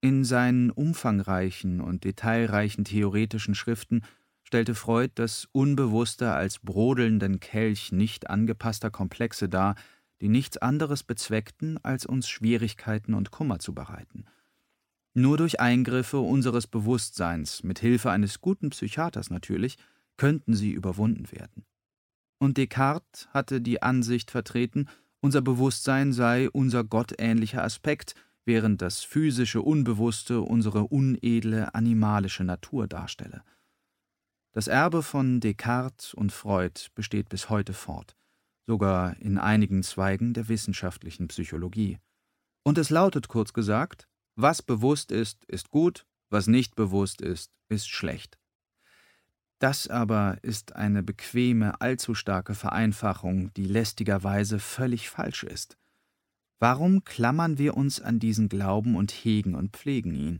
In seinen umfangreichen und detailreichen theoretischen Schriften stellte Freud das Unbewusste als brodelnden Kelch nicht angepasster Komplexe dar, die nichts anderes bezweckten, als uns Schwierigkeiten und Kummer zu bereiten. Nur durch Eingriffe unseres Bewusstseins, mit Hilfe eines guten Psychiaters natürlich, könnten sie überwunden werden. Und Descartes hatte die Ansicht vertreten, unser Bewusstsein sei unser gottähnlicher Aspekt, während das physische Unbewusste unsere unedle, animalische Natur darstelle. Das Erbe von Descartes und Freud besteht bis heute fort, sogar in einigen Zweigen der wissenschaftlichen Psychologie. Und es lautet kurz gesagt: Was bewusst ist, ist gut, was nicht bewusst ist schlecht. Das aber ist eine bequeme, allzu starke Vereinfachung, die lästigerweise völlig falsch ist. Warum klammern wir uns an diesen Glauben und hegen und pflegen ihn?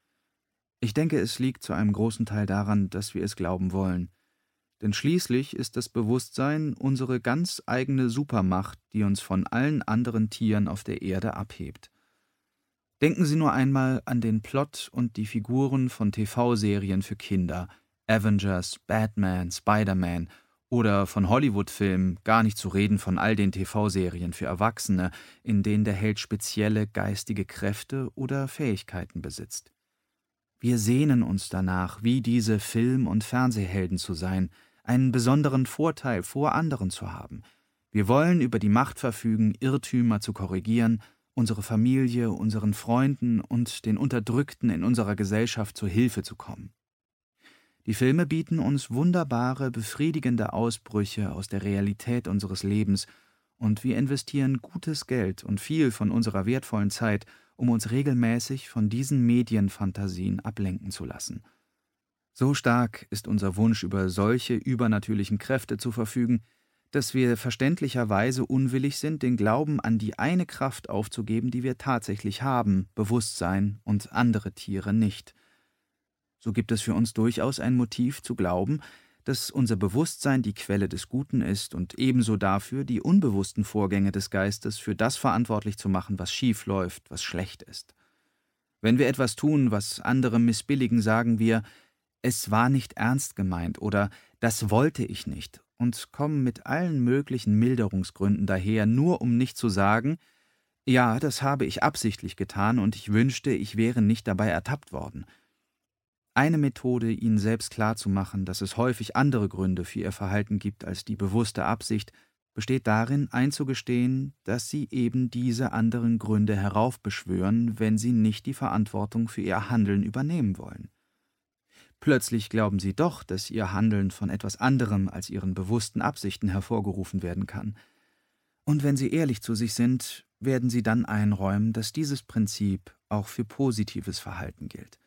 Ich denke, es liegt zu einem großen Teil daran, dass wir es glauben wollen. Denn schließlich ist das Bewusstsein unsere ganz eigene Supermacht, die uns von allen anderen Tieren auf der Erde abhebt. Denken Sie nur einmal an den Plot und die Figuren von TV-Serien für Kinder, Avengers, Batman, Spider-Man oder von Hollywood-Filmen, gar nicht zu reden von all den TV-Serien für Erwachsene, in denen der Held spezielle geistige Kräfte oder Fähigkeiten besitzt. Wir sehnen uns danach, wie diese Film- und Fernsehhelden zu sein, einen besonderen Vorteil vor anderen zu haben. Wir wollen über die Macht verfügen, Irrtümer zu korrigieren, unsere Familie, unseren Freunden und den Unterdrückten in unserer Gesellschaft zur Hilfe zu kommen. Die Filme bieten uns wunderbare, befriedigende Ausbrüche aus der Realität unseres Lebens, und wir investieren gutes Geld und viel von unserer wertvollen Zeit, um uns regelmäßig von diesen Medienfantasien ablenken zu lassen. So stark ist unser Wunsch, über solche übernatürlichen Kräfte zu verfügen, dass wir verständlicherweise unwillig sind, den Glauben an die eine Kraft aufzugeben, die wir tatsächlich haben, Bewusstsein, und andere Tiere nicht. So gibt es für uns durchaus ein Motiv zu glauben, dass unser Bewusstsein die Quelle des Guten ist und ebenso dafür, die unbewussten Vorgänge des Geistes für das verantwortlich zu machen, was schief läuft, was schlecht ist. Wenn wir etwas tun, was andere missbilligen, sagen wir: Es war nicht ernst gemeint oder das wollte ich nicht, und kommen mit allen möglichen Milderungsgründen daher, nur um nicht zu sagen: Ja, das habe ich absichtlich getan und ich wünschte, ich wäre nicht dabei ertappt worden. Eine Methode, ihnen selbst klarzumachen, dass es häufig andere Gründe für ihr Verhalten gibt als die bewusste Absicht, besteht darin, einzugestehen, dass sie eben diese anderen Gründe heraufbeschwören, wenn sie nicht die Verantwortung für ihr Handeln übernehmen wollen. Plötzlich glauben sie doch, dass ihr Handeln von etwas anderem als ihren bewussten Absichten hervorgerufen werden kann. Und wenn sie ehrlich zu sich sind, werden sie dann einräumen, dass dieses Prinzip auch für positives Verhalten gilt.